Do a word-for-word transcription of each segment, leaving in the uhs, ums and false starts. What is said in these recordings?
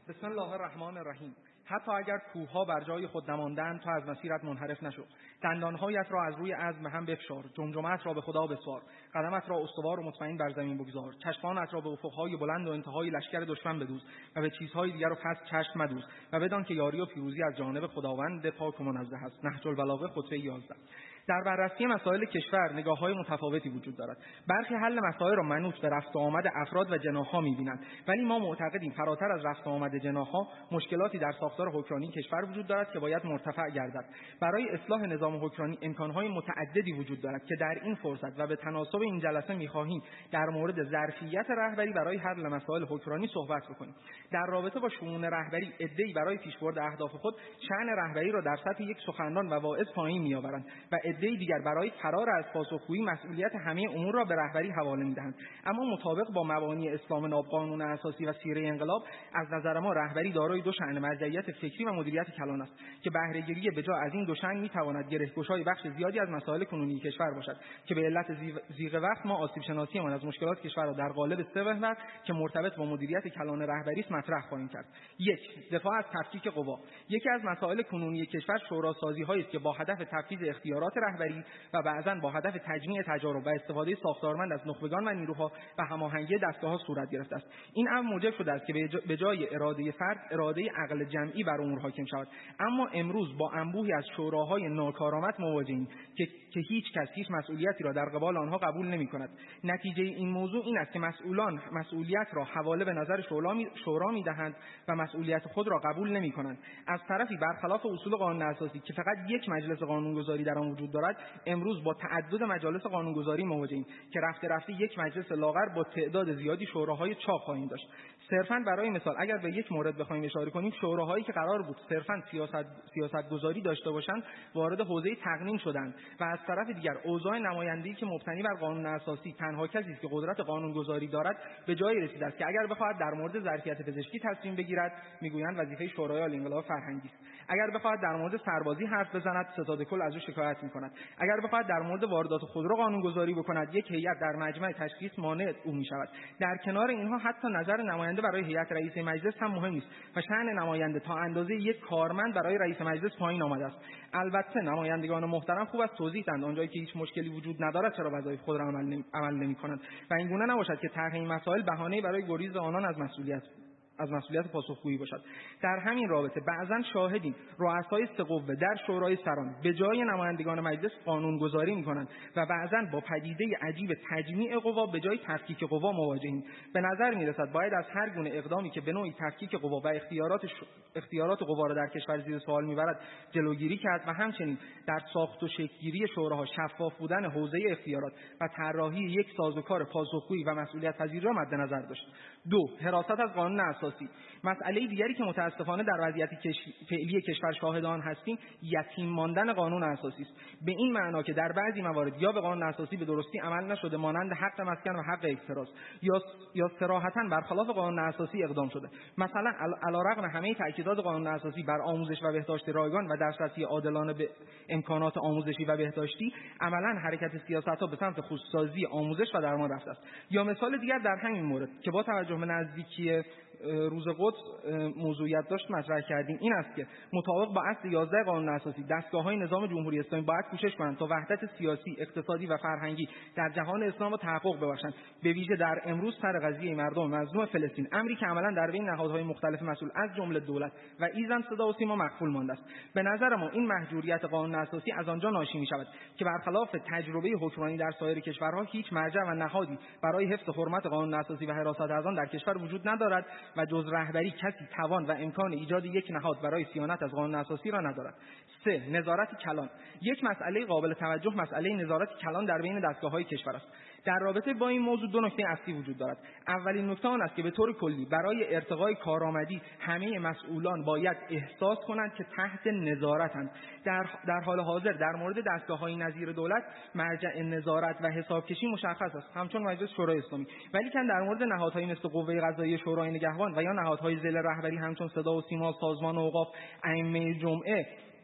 بسم الله الرحمن الرحیم. حتی اگر کوه‌ها بر جای خود نماندند تو از مسیرت منحرف نشو. دندانهایت را از روی عزم هم بفشار، جمجمه‌ات را به خدا بسپار، قدمت را استوار و مطمئن بر زمین بگذار، چشمانت را به افق‌های بلند و انتهای لشکر دشمن بدوز و به چیزهای دیگر و پس چشم مدوز و بدان که یاری و پیروزی از جانب خداوند پاک و منزه است. نهج البلاغه خطبه یازده. در بررسی مسائل کشور نگاه‌های متفاوتی وجود دارد. برخی حل مسائل را منوط به رفت و آمد افراد و جناح‌ها می‌بینند، ولی ما معتقدیم فراتر از رفت و آمد جناح‌ها مشکلاتی در ساختار حکمرانی کشور وجود دارد که باید مرتفع گردد. برای اصلاح نظام حکمرانی امکان‌های متعددی وجود دارد که در این فرصت و به تناسب این جلسه می‌خواهیم در مورد ظرفیت رهبری برای حل مسائل حکمرانی صحبت بکنیم. در رابطه با شؤون رهبری عده‌ای برای پیشبرد اهداف خود شأن رهبری را در سطح یک سخنران و واعظ پایین می‌آورند و عده‌ای دیگر برای فرار از پاسخگویی مسئولیت همه امور را به رهبری حواله می‌دهند. اما مطابق با مبانی اسلام ناب، قانون اساسی و سیره انقلاب، از نظر ما رهبری دارای دو شأن، مرجعیت فکری و مدیریت کلان است که بهره‌گیری به جا از این دو شأن می‌تواند گره‌گشای بخش زیادی از مسائل کنونی کشور باشد که به علت زیغ وقت ما آسیب شناسیمان از مشکلات کشور را در قالب سه محور که مرتبط با مدیریت کلان رهبری است مطرح خواهیم کرد. یک، دفاع از تفکیک قوا. یکی از مسائل کنونی کشور شوراسازی‌هایی است که با هدف تفویض اختیارات رهبری و بعضاً با هدف تجمیع تجارب و استفاده ساختارمند از نخبگان و نیروها و هماهنگی دستگاه‌ها صورت گرفته است. این امر موجب شده است که به جای اراده فرد، اراده عقل جمعی بر امور حاکم شود. اما امروز با انبوهی از شوراهای ناکارآمد مواجهیم که که هیچ کس هیچ مسئولیتی را در قبال آنها قبول نمی‌کند. نتیجه این موضوع این است که مسئولان مسئولیت را حواله به نظر شورا می‌دهند و مسئولیت خود را قبول نمی‌کنند. از طرفی برخلاف اصول قانون اساسی که فقط یک مجلس قانونگذاری در آن وجود دارد، امروز با تعدد مجالس قانونگذاری مواجهیم که رفته رفته یک مجلس لاغر با تعداد زیادی شوراهای چاق خواهیم داشت. صرفاً برای مثال اگر به یک مورد بخوایم اشاره کنیم، شوراهایی که قرار بود صرفاً سیاست سیاستگذاری داشته باشند وارد حوزه تقنین شدند و از طرف دیگر اوضاع نمایندگی که مبتنی بر قانون اساسی تنها کسی است که قدرت قانونگذاری دارد به جای رسیده است که اگر بخواهد در مورد ظرفیت پزشکی تصمیم بگیرد میگویند وظیفه شورای عالی انقلاب فرهنگی است. اگر بخواهد در مورد سربازی حرف بزند ستاد کل از او شکایت می‌کند. اگر بخواهد در مورد واردات خودرو قانونگذاری بکند یک هیئت در مجمع تشخیص مانع او می‌شود. در کنار اینها حتی نظر نماینده برای هیئت رئیس مجلس هم مهم نیست و شأن نماینده تا اندازه یک کارمند برای رئیس مجلس پایین آمده است. البته نمایندگان محترم خوب است توضیح دهند آنجایی که هیچ مشکلی وجود ندارد چرا وظایف خود را عمل نمی... عمل نمی‌کنند و این گونه نباشد که طرح این مسائل بهانه‌ای برای گریز آنان از مسئولیت از مسئولیت پاسخگویی باشد. در همین رابطه بعضا شاهدیم رؤسای سه قوه در شورای سران به جای نمایندگان مجلس قانونگذاری می‌کنند و بعضا با پدیده عجیب تجمیع قوا به جای تفکیک قوا مواجهیم. به نظر می‌رسد باید از هر گونه اقدامی که به نوعی تفکیک قوا و اختیارات ش... اختیارات قوا را در کشور زیر سوال می‌برد جلوگیری کرد و همچنین در ساخت و شکل‌گیری شوراها شفاف بودن حوزه اختیارات و طراحی یک سازوکار پاسخگویی و مسئولیت‌پذیر را مد نظر داشت. دو، حراست از قانون اساسی. مسئله دیگری که متاسفانه در وضعیت کش... فعلی کشور شاهد آن هستیم یتیم ماندن قانون اساسی است. به این معنا که در بعضی موارد یا به قانون اساسی به درستی عمل نشده مانند حق مسکن و حق اعتراض یا یا صراحتاً برخلاف قانون اساسی اقدام شده. مثلا علیرغم همه تاکیدات قانون اساسی بر آموزش و بهداشت رایگان و دسترسی عادلانه به امکانات آموزشی و بهداشتی، عملاً حرکت سیاست‌ها به سمت خودسازی آموزش و درمان رفته است. یا مثال دیگر در همین مورد که با توجه به نزدیکی روز قدس موضوعیت داشت مطرح کردیم این است که مطابق با اصل یازده قانون اساسی دستگاه‌های نظام جمهوری اسلامی باید کوشش کنند تا وحدت سیاسی، اقتصادی و فرهنگی در جهان اسلام را تحقق ببخشند، به ویژه در امروز سر قضیه مردم مظلوم فلسطین، امری که عملاً در بین نهادهای مختلف مسئول از جمله دولت و ایزن صدا و سیما مخفول مانده است. به نظر ما این محجوریت قانون اساسی از آنجا ناشی می‌شود که برخلاف تجربه حکمرانی در سایر کشورها هیچ مرجع و نهادی برای حفظ حرمت قانون اساسی و حراست از آن در کشور وجود ندارد و جز رهبری کسی توان و امکان ایجاد یک نهاد برای صیانت از قانون اساسی را ندارد. سه، نظارت کلان. یک مسئله قابل توجه مسئله نظارت کلان در بین دستگاه‌های کشور است. در رابطه با این موضوع دو نکته اصلی وجود دارد. اولین نکته آن است که به طور کلی برای ارتقای کارآمدی همه مسئولان باید احساس کنند که تحت نظارتند. در در حال حاضر در مورد دستگاه‌های نظیر دولت مرجع نظارت و حسابکشی مشخص است، همچون مجلس شورای اسلامی، ولی که در مورد نهادهای مثل قوه قضاییه، شورای نگهبان و یا نهادهای ذیل رهبری همچون صدا و سیما، سازمان اوقاف، ائمه جمعه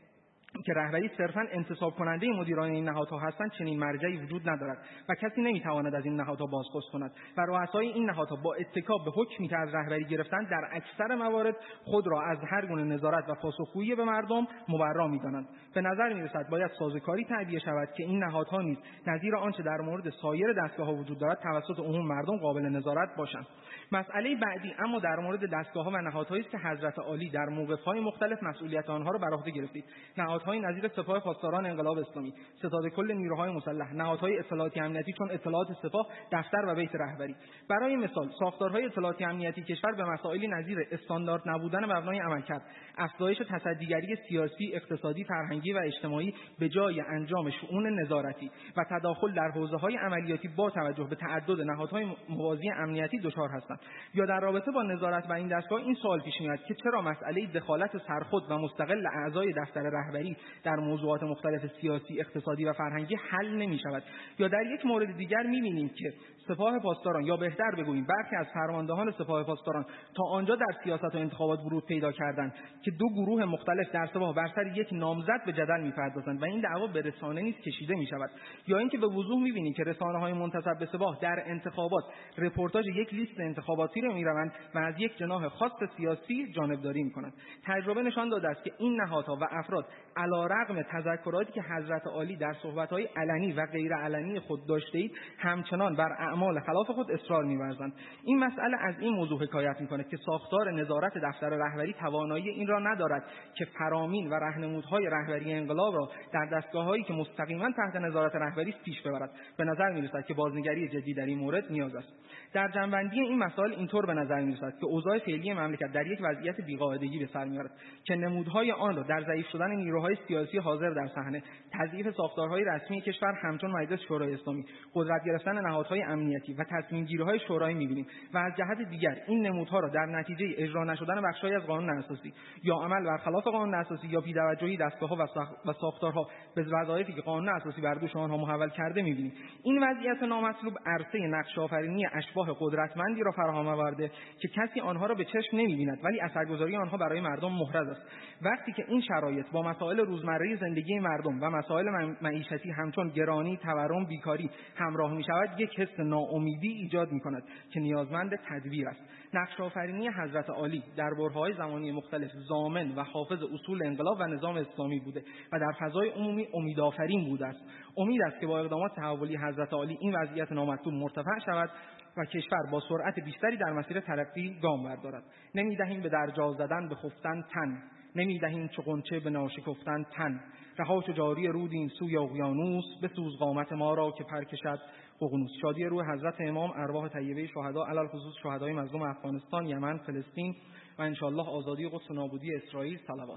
که رهبری صرفاً انتصاب کننده مدیران این نهادها هستند چنین مرجعی وجود ندارد و کسی نمیتواند از این نهادها بازخواست کند و رؤسای این نهادها با اتکا به حکمی که از رهبری گرفتند در اکثر موارد خود را از هر گونه نظارت و پاسخگویی به مردم مبرا می‌دانند. به نظر می‌رسد باید سازوکاری تعبیه شود که این نهادها نیز نظیر آنچه در مورد سایر دستگاه‌ها وجود دارد توسط عموم مردم قابل نظارت باشند. مسئله بعدی اما در مورد دستگاه‌ها و نهادهایی است که حضرت عالی در موقف‌های مختلف مسئولیت آنها را بر عهده گرفتید. نهادهای نظیر سپاه پاسداران انقلاب اسلامی، ستاد کل نیروهای مسلح، نهادهای اطلاعاتی امنیتی چون اطلاعات سپاه، دفتر و بیت رهبری. برای مثال ساختارهای اطلاعاتی امنیتی کشور به مسائلی نظیر استاندارد نبودن مبنای عملکرد، افزایش تصدیگری سیاسی، اقتصادی، فرهنگی و اجتماعی به جای انجام شؤون نظارتی و تداخل در حوزه‌های عملیاتی با توجه به تعدد نهادهای موازی امنیتی دچار هستند. یا در رابطه با نظارت بر این دستگاه این سوال پیش میاد که چرا مسئله دخالت سرخود و مستقل اعضای دفتر رهبری در موضوعات مختلف سیاسی، اقتصادی و فرهنگی حل نمی‌شود. یا در یک مورد دیگر می‌بینیم که سپاه پاسداران یا بهتر بگوییم برخی از فرماندهان سپاه پاسداران تا آنجا در سیاست و انتخابات ورود پیدا کردند که دو گروه مختلف در سپاه بر سر یک نامزد به جدل می‌پردازند و این دعوا به رسانه نیز کشیده می‌شود. یا اینکه به وضوح می‌بینیم که رسانه‌های منتسب به سپاه در انتخابات رپورتاژ یک لیست انتخاباتی را می‌روند و از یک جناح خاص سیاسی جانبداری می‌کنند. تجربه نشان داده است که این نهادها و افراد علیرغم تذکراتی که حضرت عالی در صحبت‌های علنی و غیر علنی خود داشته‌اید همچنان بر اعمال خلاف خود اصرار می‌ورزند. این مسئله از این موضوع حکایت می‌کند که ساختار نظارت دفتر رهبری توانایی این را ندارد که فرامین و راهنمودهای رهبری انقلاب را در دستگاه‌هایی که مستقیما تحت نظارت رهبری پیش ببرد. به نظر می‌رسد که بازنگری جدی در این مورد نیاز است. در جنبندی این مسائل اینطور به نظر می‌رسد که اوضاع فعلی مملکت در یک وضعیت بی‌قاعدگی به سر می‌آورد که نمودهای آن را در ضعیف شدن نیروهای سیاسی حاضر در صحنه، تضعیف ساختارهای رسمی کشور همچون مجلس شورای اسلامی، قدرت گرفتن نهادهای امنیتی و تصمیم‌گیری‌های شورایی می‌بینیم و از جهت دیگر این نمودها را در نتیجه اجرا نشدن بخش‌هایی از قانون اساسی یا عمل بر خلاف قانون اساسی یا بی‌توجهی دستگاه‌ها و ساختارها به وظایفی که قانون اساسی بر دوش آنها محول کرده می‌بینیم. این وضعیت نامطلوب عرصه نقش‌آفرینی اشباح قدرتمندی را فراهم آورده که کسی آنها را به چشم نمی‌بیند ولی اثرگذاری آنها برای مردم محرز است. وقتی که این شرایط با مسائل روزمره زندگی مردم و مسائل معیشتی همچون گرانی، تورم، بیکاری همراه می‌شود، یک حس ناامیدی ایجاد می‌کند که نیازمند تدبیر است. نقش‌آفرینی حضرت عالی در برهه‌های زمانی مختلف ضامن و حافظ اصول انقلاب و نظام اسلامی بوده و در فضای عمومی امیدآفرین بوده است. امید است که با اقدامات تحولی حضرت عالی این وضعیت نامطلوب مرتفع شود و کشور با سرعت بیشتری در مسیر ترقی گام بردارد. نمی‌دهیم به درجا زدن به خفتن تن، نمی‌دهیم چو غنچه به ناشکفتن تن. رها چو جاری رودیم سوی اقیانوس، بسوز قامت ما را که پر کشد ققنوس. شادی روح حضرت امام، ارواح طیبه شهدا، علل خصوص شهدای مظلوم افغانستان، یمن، فلسطین و انشاءالله آزادی قدس و نابودی اسرائیل. صلوات.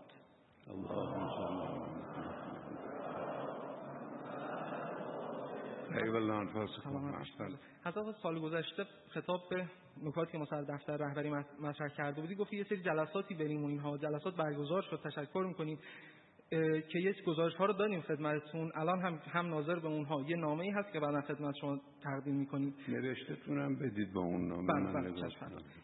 اللهم صل ایوالله حضرت سال گذشته خطاب به نکاتی که ما سر دفتر رهبری مطرح کرده بودی گفتی یه سری جلساتی بریم و اینها جلسات برگزار شد، تشکر می‌کنیم که یک گزارش ها رو دادیم خدمتتون. الان هم هم ناظر به اونها یه نامه‌ای هست که بعدا خدمت شما تقدیم می‌کنیم. نوشته‌تون هم بدید با اون نامه. بله بله.